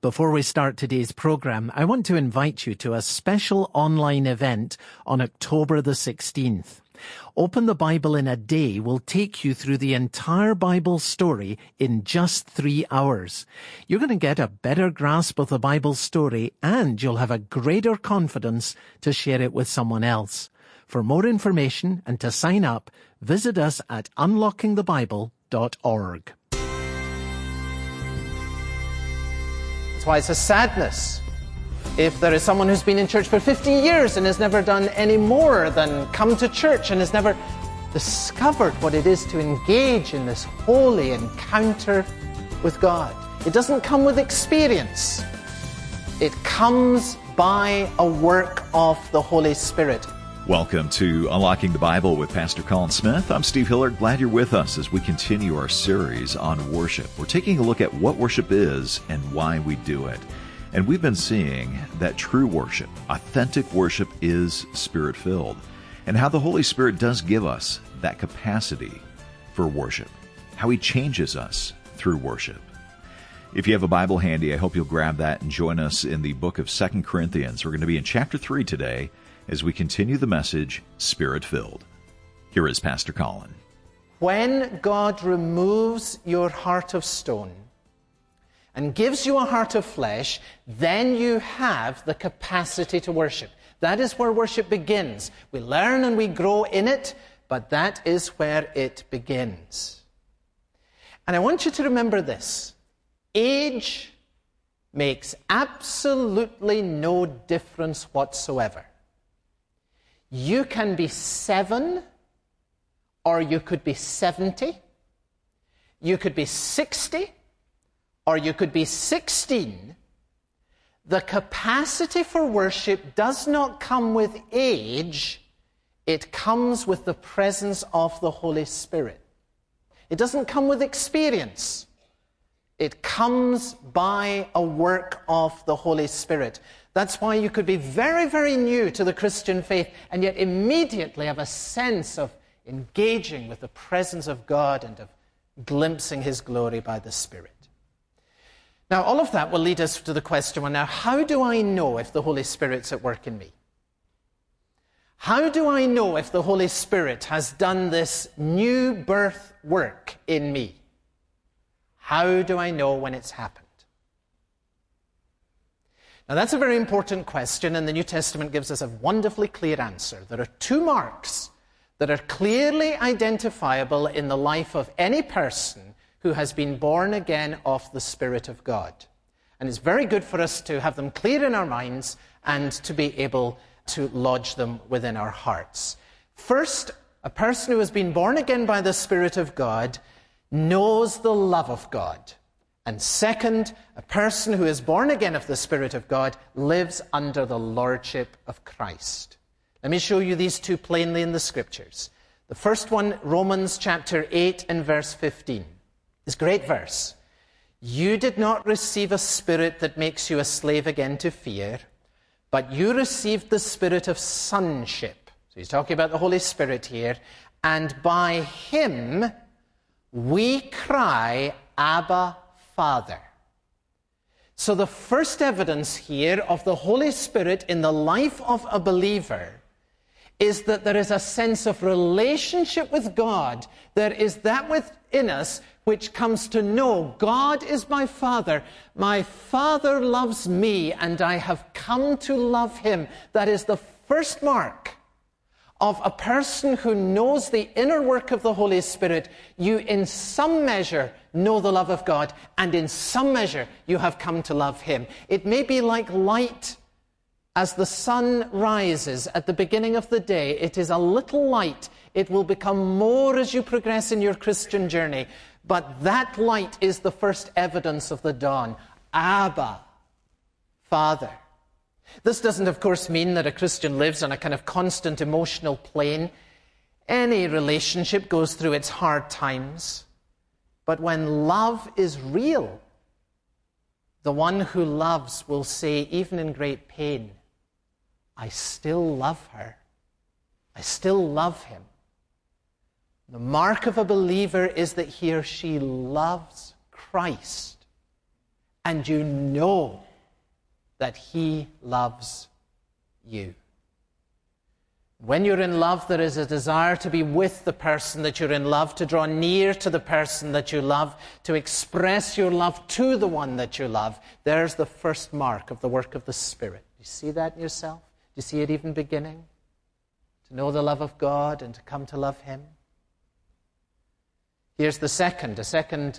Before we start today's program, I want to invite you to a special online event on October the 16th. Open the Bible in a Day will take you through the entire Bible story in just 3 hours. You're going to get a better grasp of the Bible story, and you'll have a greater confidence to share it with someone else. For more information and to sign up, visit us at unlockingthebible.org. That's why it's a sadness if there is someone who's been in church for 50 years and has never done any more than come to church and has never discovered what it is to engage in this holy encounter with God. It doesn't come with experience. It comes by a work of the Holy Spirit. Welcome to Unlocking the Bible with Pastor Colin Smith. I'm Steve Hillard. Glad you're with us as we continue our series on worship. We're taking a look at what worship is and why we do it. And we've been seeing that true worship, authentic worship, is Spirit-filled, and how the Holy Spirit does give us that capacity for worship, how He changes us through worship. If you have a Bible handy, I hope you'll grab that and join us in the book of 2 Corinthians. We're going to be in chapter 3 today as we continue the message, Spirit-filled. Here is Pastor Colin. When God removes your heart of stone and gives you a heart of flesh, then you have the capacity to worship. That is where worship begins. We learn and we grow in it, but that is where it begins. And I want you to remember this. Age makes absolutely no difference whatsoever. You can be 7, or you could be 70. You could be 60, or you could be 16. The capacity for worship does not come with age. It comes with the presence of the Holy Spirit. It doesn't come with experience. It comes by a work of the Holy Spirit. That's why you could be very, very new to the Christian faith and yet immediately have a sense of engaging with the presence of God and of glimpsing His glory by the Spirit. Now, all of that will lead us to the question, well, now, how do I know if the Holy Spirit's at work in me? How do I know if the Holy Spirit has done this new birth work in me? How do I know when it's happened? Now, that's a very important question, and the New Testament gives us a wonderfully clear answer. There are 2 marks that are clearly identifiable in the life of any person who has been born again of the Spirit of God. And it's very good for us to have them clear in our minds and to be able to lodge them within our hearts. First, a person who has been born again by the Spirit of God knows the love of God. And second, a person who is born again of the Spirit of God lives under the lordship of Christ. Let me show you these 2 plainly in the Scriptures. The first one, Romans chapter 8 and verse 15. This great verse. You did not receive a spirit that makes you a slave again to fear, but you received the spirit of sonship. So he's talking about the Holy Spirit here. And by Him we cry, Abba, Father. So the first evidence here of the Holy Spirit in the life of a believer is that there is a sense of relationship with God. There is that within us which comes to know God is my Father. My Father loves me, and I have come to love Him. That is the first mark of a person who knows the inner work of the Holy Spirit. You, in some measure, know the love of God, and in some measure, you have come to love Him. It may be like light as the sun rises at the beginning of the day. It is a little light. It will become more as you progress in your Christian journey. But that light is the first evidence of the dawn. Abba, Father. This doesn't, of course, mean that a Christian lives on a kind of constant emotional plane. Any relationship goes through its hard times. But when love is real, the one who loves will say, even in great pain, I still love her. I still love him. The mark of a believer is that he or she loves Christ and you know that he loves you. When you're in love, there is a desire to be with the person that you're in love, to draw near to the person that you love, to express your love to the one that you love. There's the first mark of the work of the Spirit. Do you see that in yourself? Do you see it even beginning? To know the love of God and to come to love him. Here's a second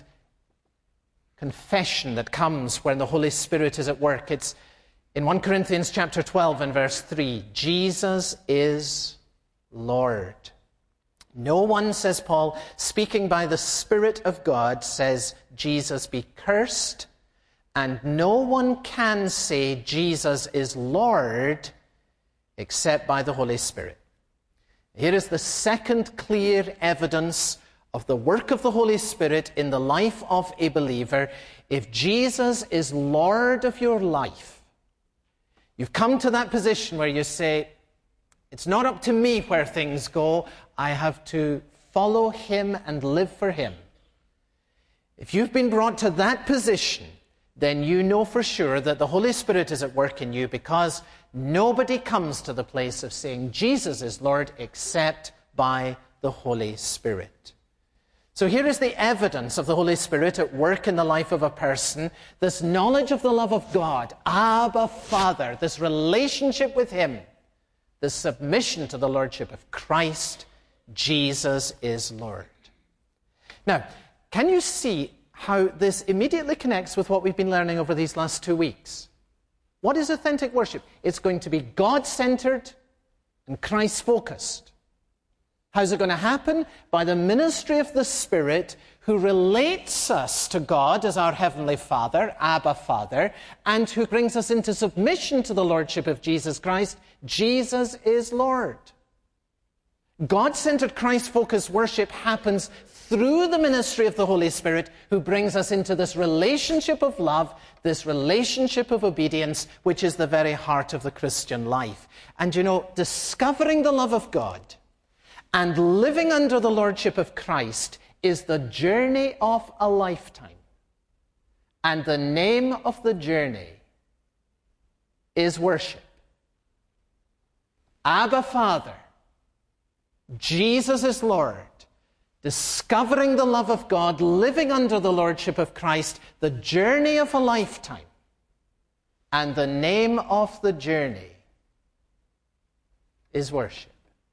confession that comes when the Holy Spirit is at work. It's in 1 Corinthians chapter 12 and verse 3. Jesus is Lord. No one, says Paul, speaking by the Spirit of God, says Jesus be cursed, and no one can say Jesus is Lord except by the Holy Spirit. Here is the second clear evidence of the work of the Holy Spirit in the life of a believer. If Jesus is Lord of your life, you've come to that position where you say, it's not up to me where things go. I have to follow him and live for him. If you've been brought to that position, then you know for sure that the Holy Spirit is at work in you, because nobody comes to the place of saying Jesus is Lord except by the Holy Spirit. So here is the evidence of the Holy Spirit at work in the life of a person, this knowledge of the love of God, Abba, Father, this relationship with him, this submission to the Lordship of Christ. Jesus is Lord. Now, can you see how this immediately connects with what we've been learning over these last 2 weeks? What is authentic worship? It's going to be God-centered and Christ-focused. How's it going to happen? By the ministry of the Spirit, who relates us to God as our Heavenly Father, Abba Father, and who brings us into submission to the Lordship of Jesus Christ. Jesus is Lord. God-centered, Christ-focused worship happens through the ministry of the Holy Spirit, who brings us into this relationship of love, this relationship of obedience, which is the very heart of the Christian life. And you know, discovering the love of God and living under the Lordship of Christ is the journey of a lifetime. And the name of the journey is worship. Abba, Father. Jesus is Lord. Discovering the love of God, living under the Lordship of Christ, the journey of a lifetime. And the name of the journey is worship.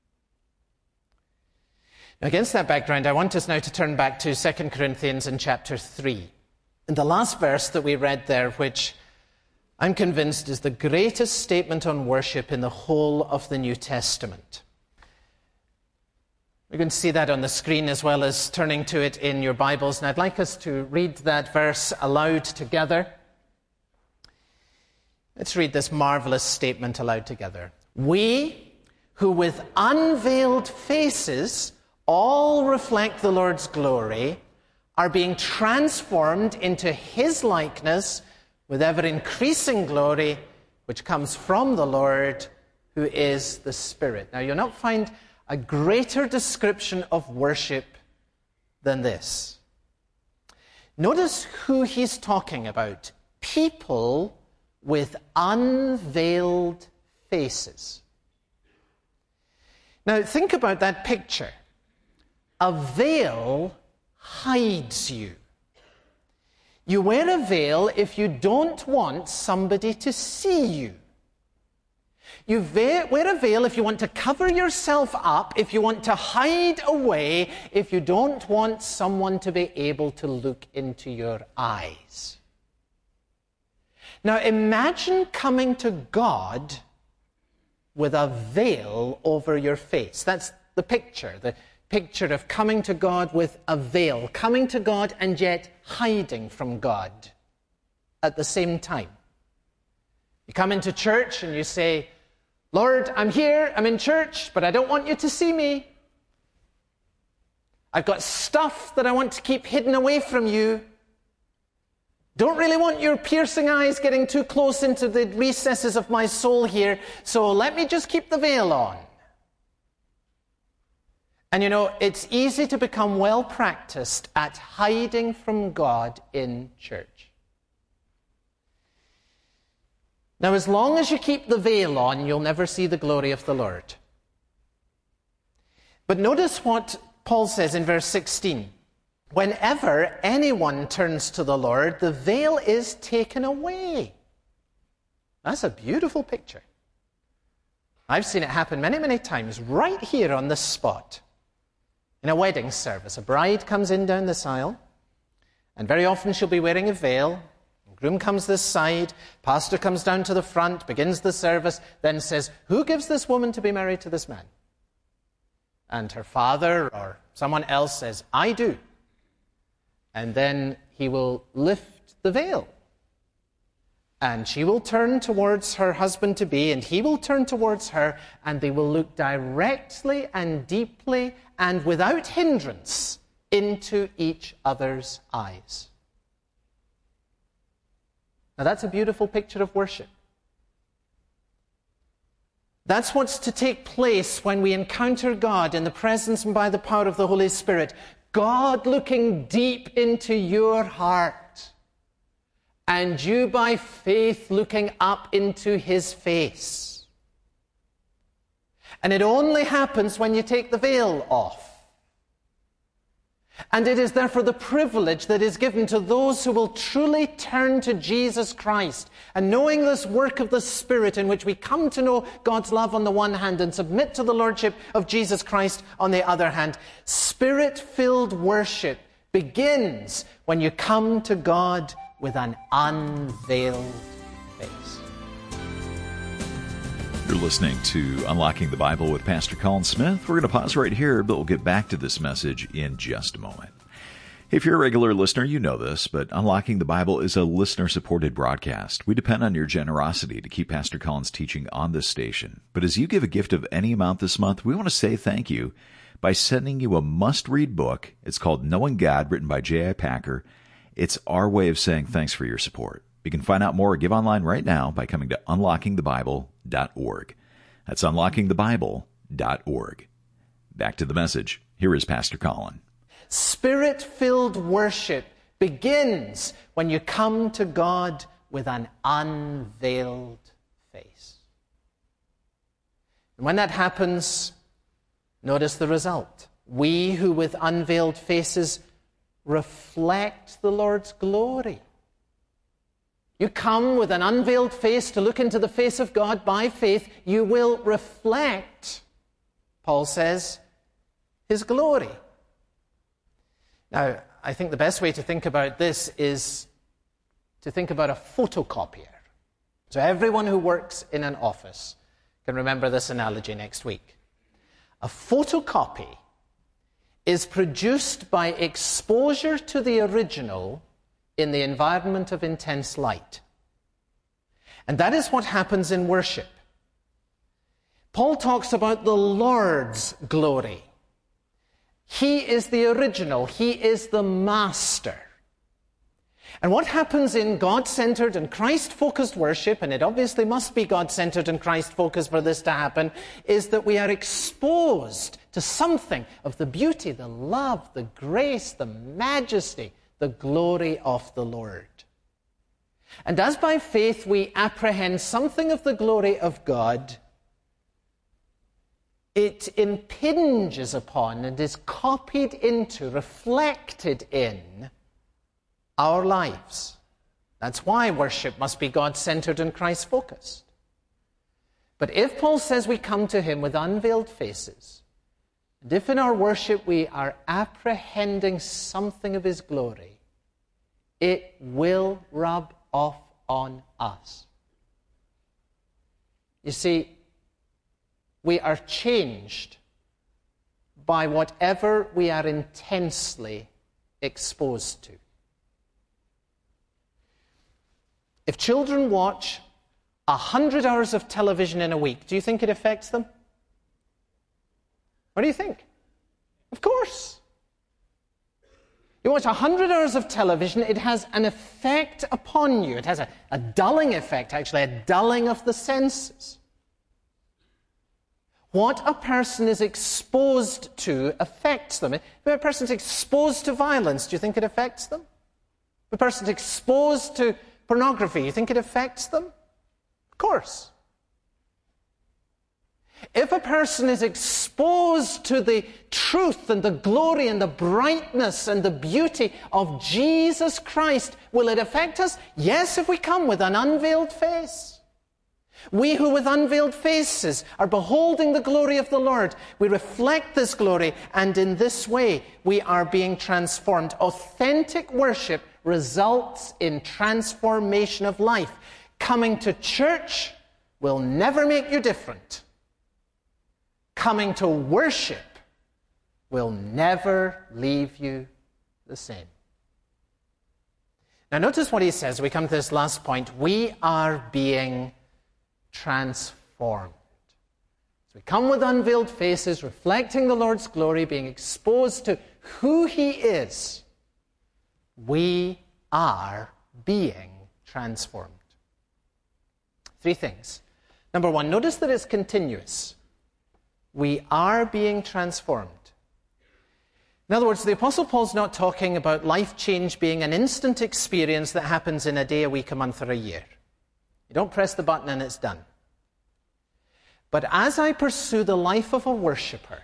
Against that background, I want us now to turn back to 2 Corinthians in chapter 3. In the last verse that we read there, which I'm convinced is the greatest statement on worship in the whole of the New Testament. We're going to see that on the screen as well as turning to it in your Bibles. And I'd like us to read that verse aloud together. Let's read this marvelous statement aloud together. We, who with unveiled faces all reflect the Lord's glory, are being transformed into his likeness with ever-increasing glory, which comes from the Lord, who is the Spirit. Now, you'll not find a greater description of worship than this. Notice who he's talking about. People with unveiled faces. Now, think about that picture. A veil hides you. You wear a veil if you don't want somebody to see you. You wear a veil if you want to cover yourself up, if you want to hide away, if you don't want someone to be able to look into your eyes. Now imagine coming to God with a veil over your face. That's the picture of coming to God with a veil, coming to God and yet hiding from God at the same time. You come into church and you say, Lord, I'm here, I'm in church, but I don't want you to see me. I've got stuff that I want to keep hidden away from you. Don't really want your piercing eyes getting too close into the recesses of my soul here, so let me just keep the veil on. And you know, it's easy to become well practiced at hiding from God in church. Now, as long as you keep the veil on, you'll never see the glory of the Lord. But notice what Paul says in verse 16. Whenever anyone turns to the Lord, the veil is taken away. That's a beautiful picture. I've seen it happen many, many times right here on this spot. In a wedding service, a bride comes in down this aisle, and very often she'll be wearing a veil. The groom comes this side, pastor comes down to the front, begins the service, then says, "Who gives this woman to be married to this man?" And her father or someone else says, "I do." And then he will lift the veil. And she will turn towards her husband-to-be, and he will turn towards her, and they will look directly and deeply and without hindrance into each other's eyes. Now that's a beautiful picture of worship. That's what's to take place when we encounter God in the presence and by the power of the Holy Spirit. God looking deep into your heart, and you by faith looking up into his face. And it only happens when you take the veil off. And it is therefore the privilege that is given to those who will truly turn to Jesus Christ. And knowing this work of the Spirit in which we come to know God's love on the one hand and submit to the Lordship of Jesus Christ on the other hand, Spirit-filled worship begins when you come to God with an unveiled face. You're listening to Unlocking the Bible with Pastor Colin Smith. We're going to pause right here, but we'll get back to this message in just a moment. If you're a regular listener, you know this, but Unlocking the Bible is a listener-supported broadcast. We depend on your generosity to keep Pastor Colin's teaching on this station. But as you give a gift of any amount this month, we want to say thank you by sending you a must-read book. It's called Knowing God, written by J.I. Packer. It's our way of saying thanks for your support. You can find out more or give online right now by coming to unlockingthebible.org. That's unlockingthebible.org. Back to the message. Here is Pastor Colin. Spirit-filled worship begins when you come to God with an unveiled face. And when that happens, notice the result. We who with unveiled faces reflect the Lord's glory. You come with an unveiled face to look into the face of God by faith, you will reflect, Paul says, his glory. Now, I think the best way to think about this is to think about a photocopier. So everyone who works in an office can remember this analogy next week. A photocopy is produced by exposure to the original in the environment of intense light. And that is what happens in worship. Paul talks about the Lord's glory. He is the original. He is the master. And what happens in God-centered and Christ-focused worship, and it obviously must be God-centered and Christ-focused for this to happen, is that we are exposed to something of the beauty, the love, the grace, the majesty, the glory of the Lord. And as by faith we apprehend something of the glory of God, it impinges upon and is copied into, reflected in our lives. That's why worship must be God-centered and Christ-focused. But if Paul says we come to him with unveiled faces, and if in our worship we are apprehending something of his glory, it will rub off on us. You see, we are changed by whatever we are intensely exposed to. If children watch 100 hours of television in a week, do you think it affects them? What do you think? Of course. You watch 100 hours of television, it has an effect upon you. It has a dulling effect, actually, a dulling of the senses. What a person is exposed to affects them. If a person is exposed to violence, do you think it affects them? If a person is exposed to pornography, you think it affects them? Of course. If a person is exposed to the truth and the glory and the brightness and the beauty of Jesus Christ, will it affect us? Yes, if we come with an unveiled face. We who with unveiled faces are beholding the glory of the Lord, we reflect this glory, and in this way we are being transformed. Authentic worship results in transformation of life. Coming to church will never make you different. Coming to worship will never leave you the same. Now notice what he says. We come to this last point. We are being transformed. So we come with unveiled faces, reflecting the Lord's glory, being exposed to who he is. We are being transformed. 3 things. Number 1, notice that it's continuous. We are being transformed. In other words, the Apostle Paul's not talking about life change being an instant experience that happens in a day, a week, a month, or a year. You don't press the button and it's done. But as I pursue the life of a worshipper,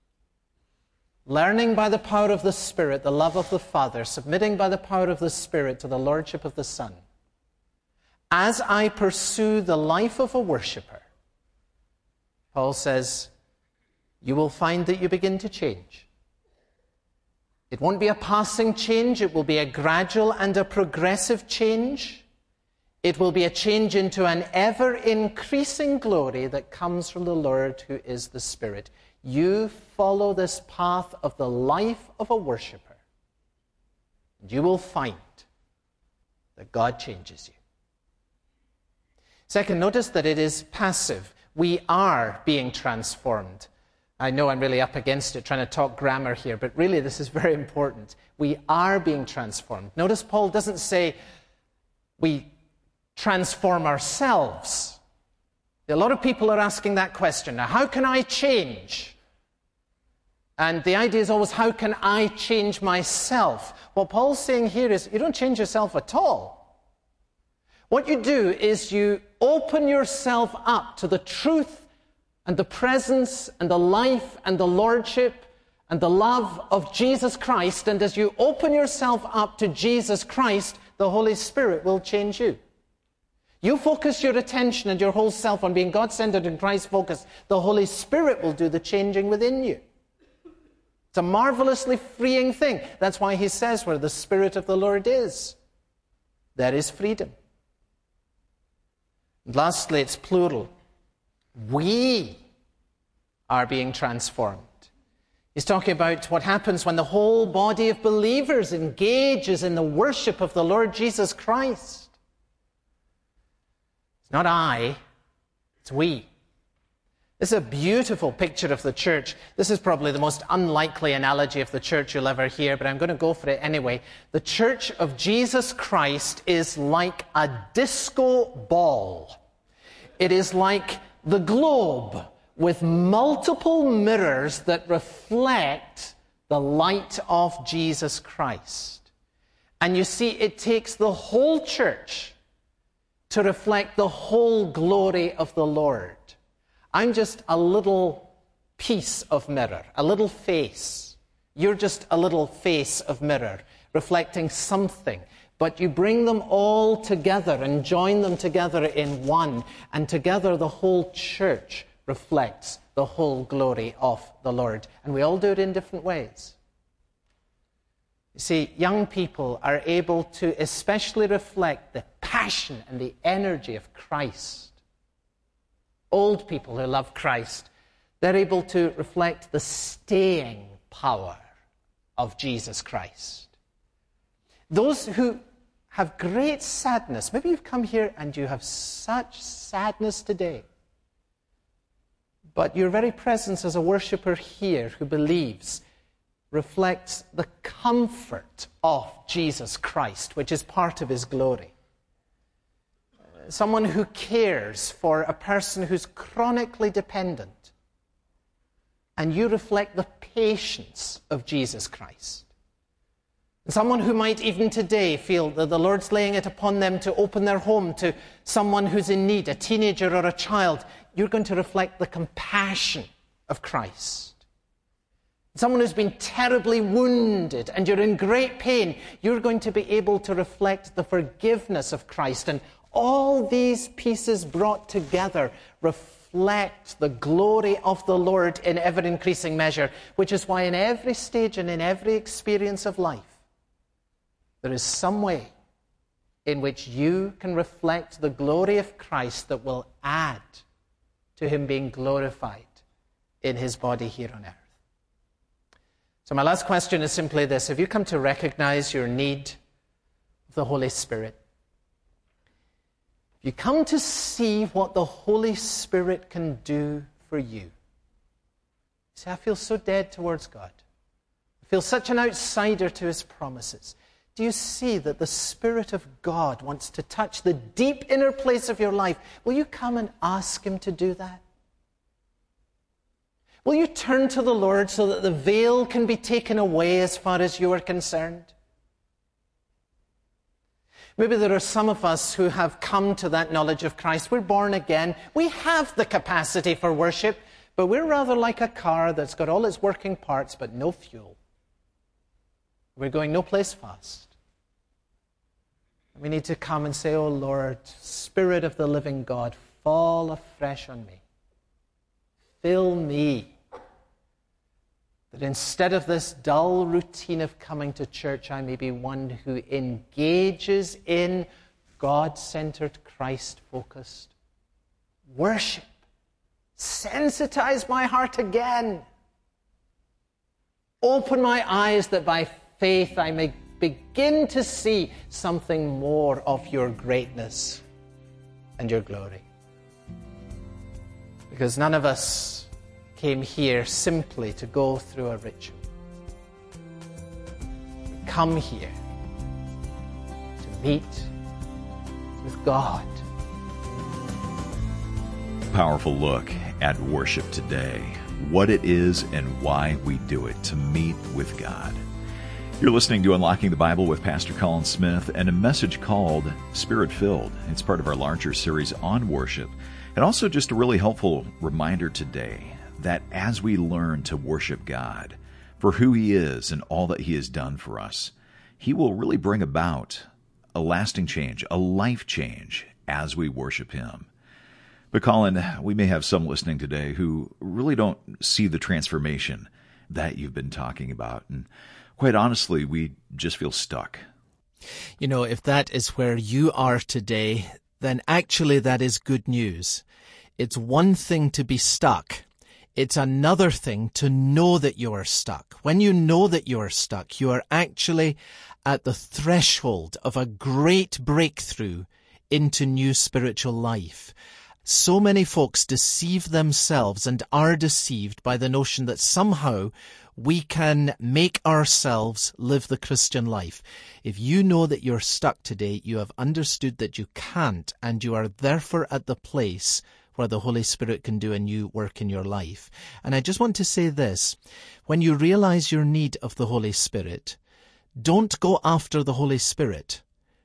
learning by the power of the Spirit the love of the Father, submitting by the power of the Spirit to the Lordship of the Son, as I pursue the life of a worshipper, Paul says, you will find that you begin to change. It won't be a passing change. It will be a gradual and a progressive change. It will be a change into an ever-increasing glory that comes from the Lord who is the Spirit. You follow this path of the life of a worshipper, and you will find that God changes you. Second, notice that it is passive. We are being transformed. I know I'm really up against it, trying to talk grammar here, but really this is very important. We are being transformed. Notice Paul doesn't say we transform ourselves. A lot of people are asking that question. Now, how can I change? And the idea is always, how can I change myself? What Paul's saying here is, you don't change yourself at all. What you do is you open yourself up to the truth and the presence and the life and the lordship and the love of Jesus Christ. And as you open yourself up to Jesus Christ, the Holy Spirit will change you. You focus your attention and your whole self on being God-centered and Christ-focused, the Holy Spirit will do the changing within you. It's a marvelously freeing thing. That's why he says, where the Spirit of the Lord is, there is freedom. And lastly, it's plural. We are being transformed. He's talking about what happens when the whole body of believers engages in the worship of the Lord Jesus Christ. It's not I, it's we. This is a beautiful picture of the church. This is probably the most unlikely analogy of the church you'll ever hear, but I'm going to go for it anyway. The church of Jesus Christ is like a disco ball. It is like the globe with multiple mirrors that reflect the light of Jesus Christ. And you see, it takes the whole church to reflect the whole glory of the Lord. I'm just a little piece of mirror, a little face. You're just a little face of mirror, reflecting something. But you bring them all together and join them together in one. And together the whole church reflects the whole glory of the Lord. And we all do it in different ways. You see, young people are able to especially reflect the passion and the energy of Christ. Old people who love Christ, they're able to reflect the staying power of Jesus Christ. Those who have great sadness, maybe you've come here and you have such sadness today, but your very presence as a worshipper here who believes reflects the comfort of Jesus Christ, which is part of his glory. Someone who cares for a person who's chronically dependent, and you reflect the patience of Jesus Christ. Someone who might even today feel that the Lord's laying it upon them to open their home to someone who's in need, a teenager or a child, you're going to reflect the compassion of Christ. Someone who's been terribly wounded and you're in great pain, you're going to be able to reflect the forgiveness of Christ. And all these pieces brought together reflect the glory of the Lord in ever-increasing measure, which is why in every stage and in every experience of life, there is some way in which you can reflect the glory of Christ that will add to him being glorified in his body here on earth. So my last question is simply this. Have you come to recognize your need of the Holy Spirit? Have you come to see what the Holy Spirit can do for you? You say, I feel so dead towards God. I feel such an outsider to his promises. Do you see that the Spirit of God wants to touch the deep inner place of your life? Will you come and ask him to do that? Will you turn to the Lord so that the veil can be taken away as far as you are concerned? Maybe there are some of us who have come to that knowledge of Christ. We're born again. We have the capacity for worship, but we're rather like a car that's got all its working parts but no fuel. We're going no place fast. We need to come and say, oh Lord, Spirit of the living God, fall afresh on me. Fill me. That instead of this dull routine of coming to church, I may be one who engages in God-centered, Christ-focused worship. Sensitize my heart again. Open my eyes that by faith I may begin to see something more of your greatness and your glory. Because none of us came here simply to go through a ritual. We come here to meet with God. Powerful look at worship today. What it is and why we do it, to meet with God. You're listening to Unlocking the Bible with Pastor Colin Smith and a message called Spirit-Filled. It's part of our larger series on worship. And also just a really helpful reminder today that as we learn to worship God for who he is and all that he has done for us, he will really bring about a lasting change, a life change as we worship him. But Colin, we may have some listening today who really don't see the transformation that you've been talking about. And quite honestly, we just feel stuck. You know, if that is where you are today, then actually that is good news. It's one thing to be stuck. It's another thing to know that you are stuck. When you know that you are stuck, you are actually at the threshold of a great breakthrough into new spiritual life. So many folks deceive themselves and are deceived by the notion that somehow we can make ourselves live the Christian life. If you know that you're stuck today, you have understood that you can't, and you are therefore at the place where the Holy Spirit can do a new work in your life. And I just want to say this. When you realize your need of the Holy Spirit, don't go after the Holy Spirit.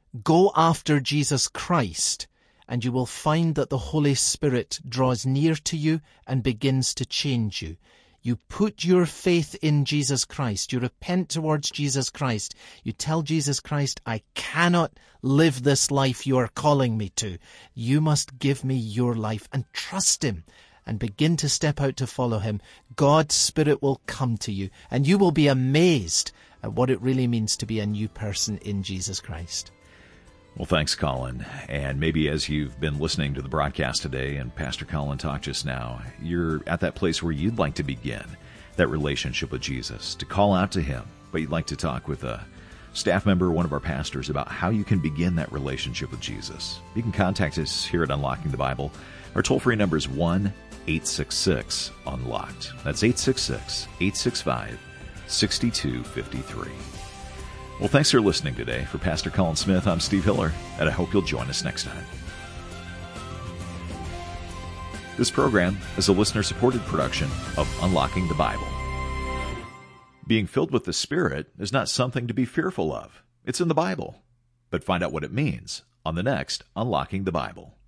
Go after Jesus Christ, and you will find that the Holy Spirit draws near to you and begins to change you. You put your faith in Jesus Christ. You repent towards Jesus Christ. You tell Jesus Christ, I cannot live this life you are calling me to. You must give me your life, and trust him and begin to step out to follow him. God's Spirit will come to you, and you will be amazed at what it really means to be a new person in Jesus Christ. Well, thanks, Colin. And maybe as you've been listening to the broadcast today and Pastor Colin talk just now, you're at that place where you'd like to begin that relationship with Jesus, to call out to him, but you'd like to talk with a staff member, one of our pastors, about how you can begin that relationship with Jesus. You can contact us here at Unlocking the Bible. Our toll-free number is 1-866-UNLOCKED. That's 866-865-6253. Well, thanks for listening today. For Pastor Colin Smith, I'm Steve Hiller, and I hope you'll join us next time. This program is a listener-supported production of Unlocking the Bible. Being filled with the Spirit is not something to be fearful of. It's in the Bible. But find out what it means on the next Unlocking the Bible.